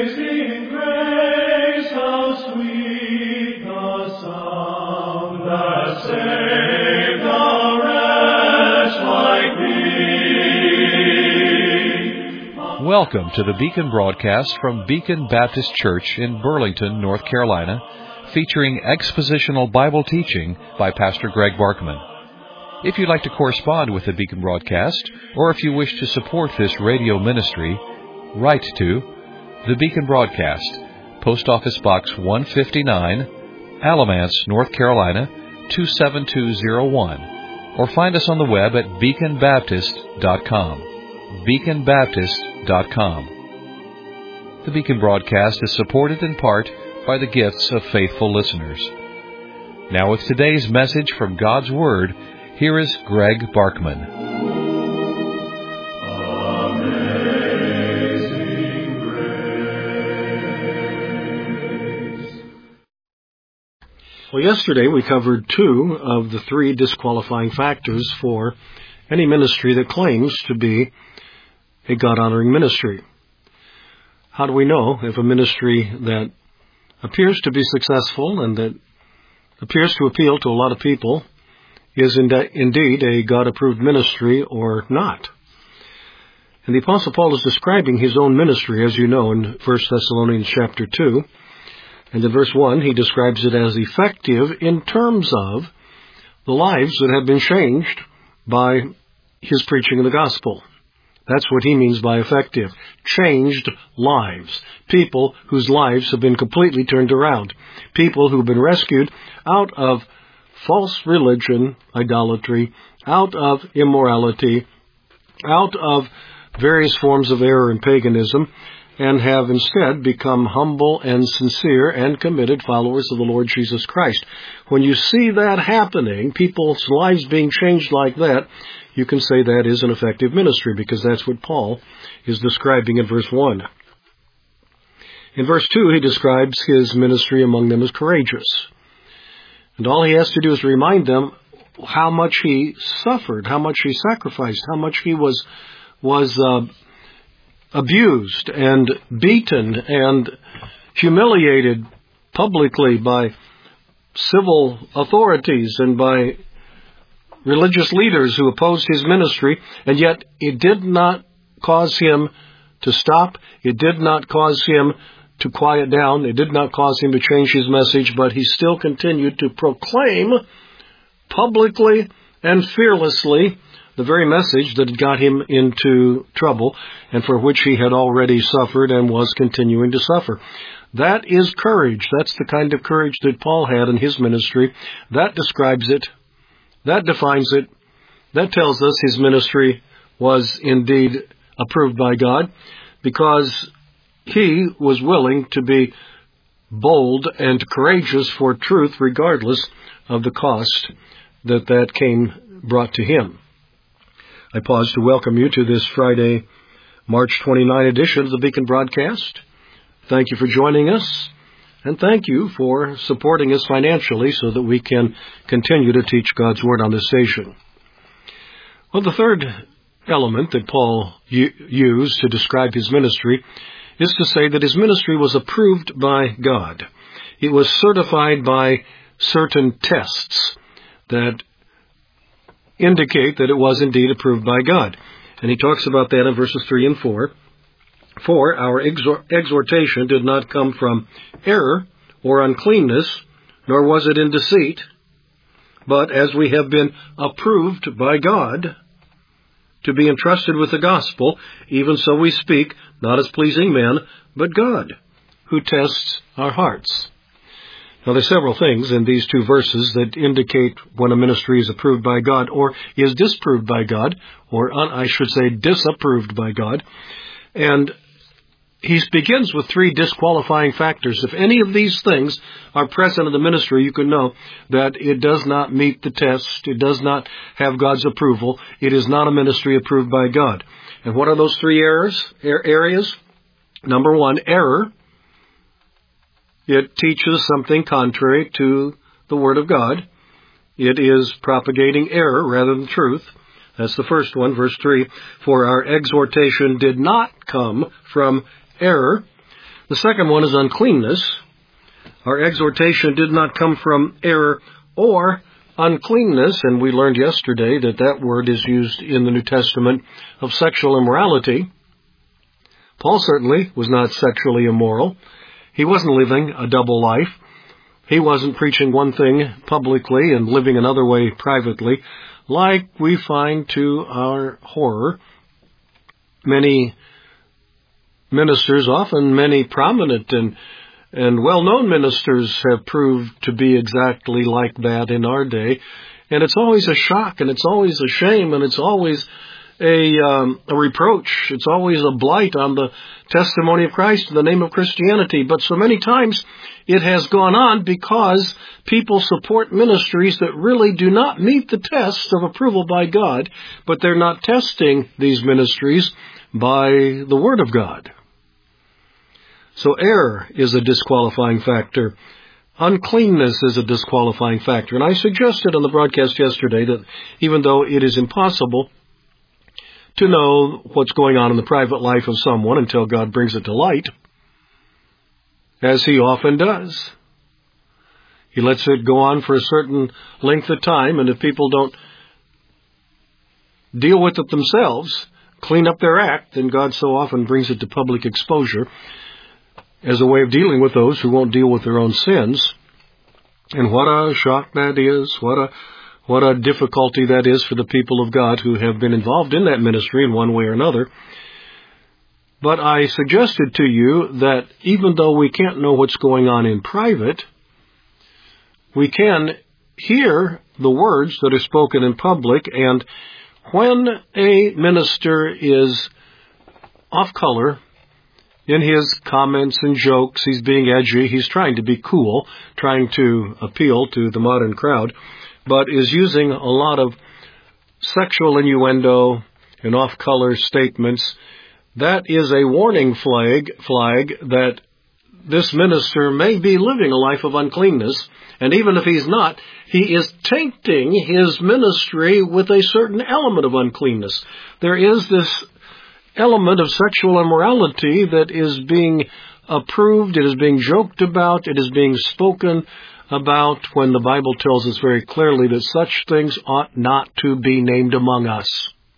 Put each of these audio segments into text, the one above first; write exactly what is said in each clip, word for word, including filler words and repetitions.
Amazing grace, how sweet the sound that saved a wretch like me. Welcome to the Beacon broadcast from Beacon Baptist Church in Burlington, North Carolina, featuring expositional Bible teaching by Pastor Greg Barkman. If you'd like to correspond with the Beacon broadcast, or if you wish to support this radio ministry, write to the Beacon Broadcast, Post Office Box one fifty-nine, Alamance, North Carolina, two seven two zero one, or find us on the web at beacon baptist dot com. beacon baptist dot com. The Beacon Broadcast is supported in part by the gifts of faithful listeners. Now with today's message from God's Word, here is Greg Barkman. Well, yesterday we covered two of the three disqualifying factors for any ministry that claims to be a God-honoring ministry. How do we know if a ministry that appears to be successful and that appears to appeal to a lot of people is indeed a God-approved ministry or not? And the Apostle Paul is describing his own ministry, as you know, in First Thessalonians chapter two. And in verse one, he describes it as effective in terms of the lives that have been changed by his preaching of the gospel. That's what he means by effective. Changed lives. People whose lives have been completely turned around. People who've been rescued out of false religion, idolatry, out of immorality, out of various forms of error and paganism, and have instead become humble and sincere and committed followers of the Lord Jesus Christ. When you see that happening, people's lives being changed like that, you can say that is an effective ministry, because that's what Paul is describing in verse one. In verse two, he describes his ministry among them as courageous. And all he has to do is remind them how much he suffered, how much he sacrificed, how much he was was uh, abused and beaten and humiliated publicly by civil authorities and by religious leaders who opposed his ministry, and yet it did not cause him to stop. It did not cause him to quiet down. It did not cause him to change his message, but he still continued to proclaim publicly and fearlessly the very message that had got him into trouble and for which he had already suffered and was continuing to suffer. That is courage. That's the kind of courage that Paul had in his ministry. That describes it. That defines it. That tells us his ministry was indeed approved by God, because he was willing to be bold and courageous for truth regardless of the cost that that came brought to him. I pause to welcome you to this Friday, March twenty-ninth edition of the Beacon Broadcast. Thank you for joining us, and thank you for supporting us financially so that we can continue to teach God's Word on this station. Well, the third element that Paul u- used to describe his ministry is to say that his ministry was approved by God. It was certified by certain tests that indicate that it was indeed approved by God. And he talks about that in verses three and four. For our exhor- exhortation did not come from error or uncleanness, nor was it in deceit, but as we have been approved by God to be entrusted with the gospel, even so we speak, not as pleasing men, but God, who tests our hearts. Now, there are several things in these two verses that indicate when a ministry is approved by God or is disproved by God, or un- I should say disapproved by God. And he begins with three disqualifying factors. If any of these things are present in the ministry, you can know that it does not meet the test. It does not have God's approval. It is not a ministry approved by God. And what are those three errors, er- areas? Number one, error. It teaches something contrary to the Word of God. It is propagating error rather than truth. That's the first one, verse three. For our exhortation did not come from error. The second one is uncleanness. Our exhortation did not come from error or uncleanness, and we learned yesterday that that word is used in the New Testament of sexual immorality. Paul certainly was not sexually immoral. He wasn't living a double life. He wasn't preaching one thing publicly and living another way privately, like we find to our horror. Many ministers, often many prominent and and well-known ministers, have proved to be exactly like that in our day. And it's always a shock, and it's always a shame, and it's always a, um, a reproach. It's always a blight on the testimony of Christ in the name of Christianity. But so many times it has gone on because people support ministries that really do not meet the test of approval by God, but they're not testing these ministries by the Word of God. So error is a disqualifying factor. Uncleanness is a disqualifying factor. And I suggested on the broadcast yesterday that even though it is impossible to know what's going on in the private life of someone until God brings it to light, as He often does, He lets it go on for a certain length of time, and if people don't deal with it themselves, clean up their act, then God so often brings it to public exposure as a way of dealing with those who won't deal with their own sins. And what a shock that is, what a what a difficulty that is for the people of God who have been involved in that ministry in one way or another. But I suggested to you that even though we can't know what's going on in private, we can hear the words that are spoken in public, and when a minister is off color in his comments and jokes, he's being edgy, he's trying to be cool, trying to appeal to the modern crowd, but is using a lot of sexual innuendo and off-color statements, that is a warning flag, flag that this minister may be living a life of uncleanness, and even if he's not, he is tainting his ministry with a certain element of uncleanness. There is this element of sexual immorality that is being approved, it is being joked about, it is being spoken about, when the Bible tells us very clearly that such things ought not to be named among us.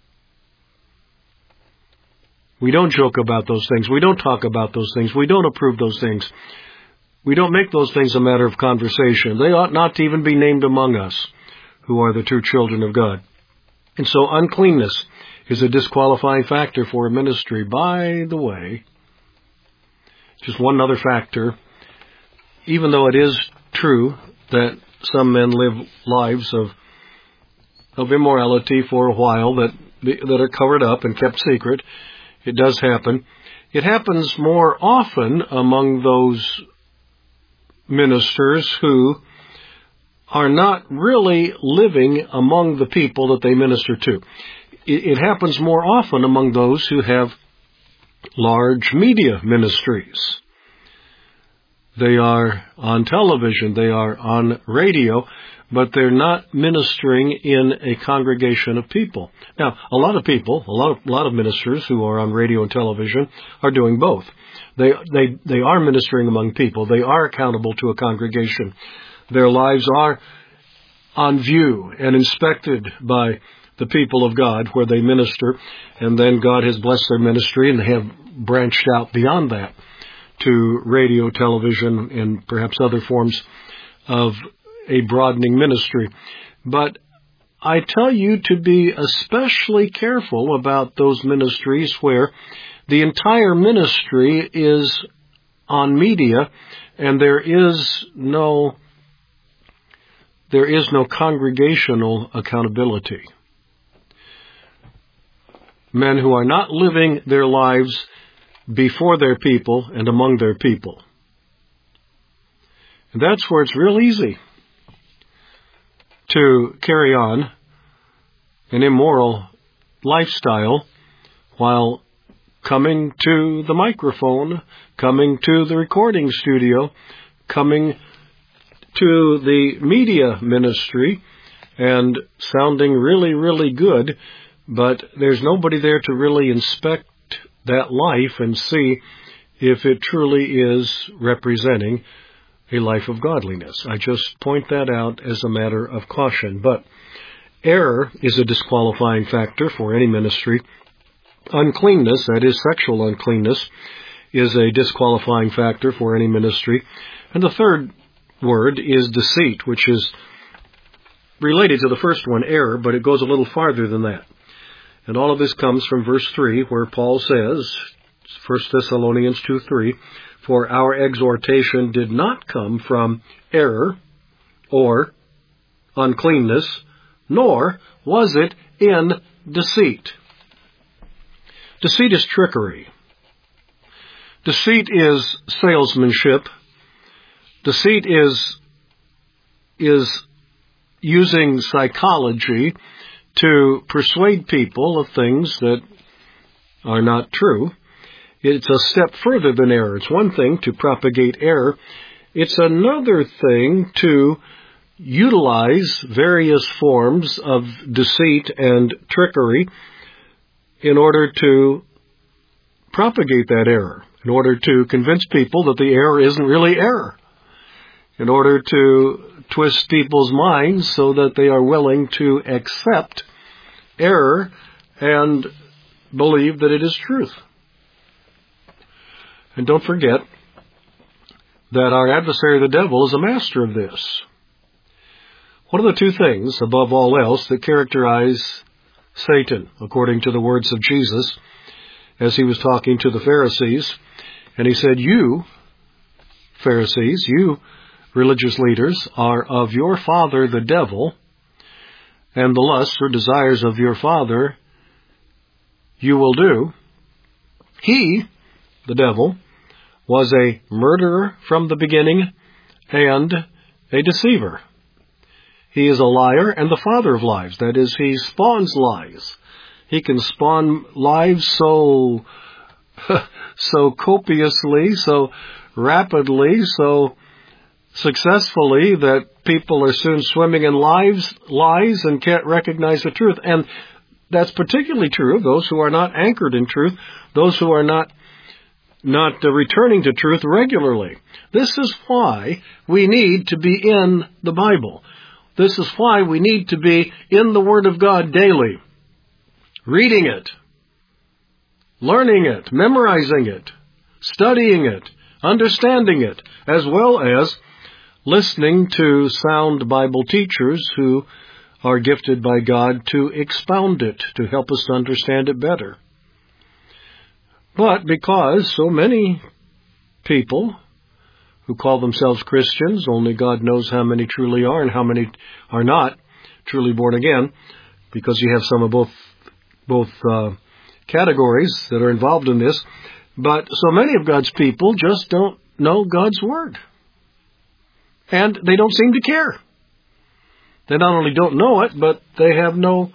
We don't joke about those things. We don't talk about those things. We don't approve those things. We don't make those things a matter of conversation. They ought not to even be named among us who are the true children of God. And so uncleanness is a disqualifying factor for a ministry. By the way, just one other factor, even though it is true that some men live lives of of immorality for a while that that are covered up and kept secret, it does happen. It happens more often among those ministers who are not really living among the people that they minister to. It happens more often among those who have large media ministries. They are on television, they are on radio, but they're not ministering in a congregation of people. Now, a lot of people, a lot of, a lot of ministers who are on radio and television are doing both. They, they, they are ministering among people. They are accountable to a congregation. Their lives are on view and inspected by the people of God where they minister, and then God has blessed their ministry and they have branched out beyond that to radio, television, and perhaps other forms of a broadening ministry. But I tell you to be especially careful about those ministries where the entire ministry is on media and there is no there is no congregational accountability. Men who are not living their lives before their people and among their people. And that's where it's real easy to carry on an immoral lifestyle while coming to the microphone, coming to the recording studio, coming to the media ministry and sounding really, really good, but there's nobody there to really inspect that life and see if it truly is representing a life of godliness. I just point that out as a matter of caution. But error is a disqualifying factor for any ministry. Uncleanness, that is sexual uncleanness, is a disqualifying factor for any ministry. And the third word is deceit, which is related to the first one, error, but it goes a little farther than that. And all of this comes from verse three, where Paul says, First Thessalonians two three, for our exhortation did not come from error or uncleanness, nor was it in deceit. Deceit is trickery. Deceit is salesmanship. Deceit is, is using psychology to persuade people of things that are not true. It's a step further than error. It's one thing to propagate error. It's another thing to utilize various forms of deceit and trickery in order to propagate that error, in order to convince people that the error isn't really error, in order to twist people's minds so that they are willing to accept error and believe that it is truth. And don't forget that our adversary, the devil, is a master of this. What are the two things, above all else, that characterize Satan, according to the words of Jesus, as he was talking to the Pharisees? And he said, you, Pharisees, you religious leaders, are of your father the devil, and the lusts or desires of your father you will do. He, the devil, was a murderer from the beginning and a deceiver. He is a liar and the father of lies. That is, he spawns lies. He can spawn lies so, so copiously, so rapidly, so successfully that people are soon swimming in lies, lies and can't recognize the truth. And that's particularly true of those who are not anchored in truth, those who are not not uh, returning to truth regularly. This is why we need to be in the Bible. This is why we need to be in the Word of God daily, reading it, learning it, memorizing it, studying it, understanding it, as well as listening to sound Bible teachers who are gifted by God to expound it, to help us to understand it better. But because so many people who call themselves Christians, only God knows how many truly are and how many are not truly born again, because you have some of both both uh, categories that are involved in this, but so many of God's people just don't know God's Word. And they don't seem to care. They not only don't know it, but they have no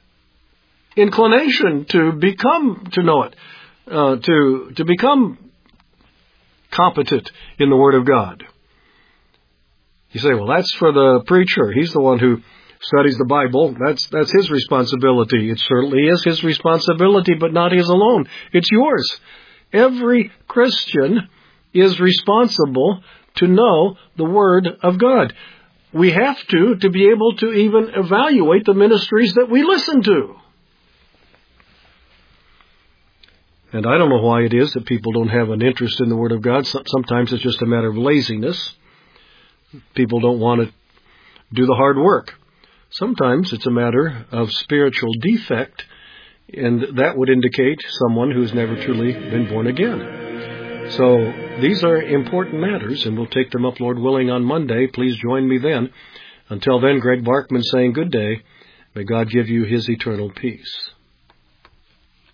inclination to become, to know it, uh, to, to become competent in the Word of God. You say, well, that's for the preacher. He's the one who studies the Bible. That's, that's his responsibility. It certainly is his responsibility, but not his alone. It's yours. Every Christian is responsible to know the Word of God. We have to, to be able to even evaluate the ministries that we listen to. And I don't know why it is that people don't have an interest in the Word of God. Sometimes it's just a matter of laziness. People don't want to do the hard work. Sometimes it's a matter of spiritual defect, and that would indicate someone who's never truly been born again. So these are important matters, and we'll take them up, Lord willing, on Monday. Please join me then. Until then, Greg Barkman saying good day. May God give you His eternal peace.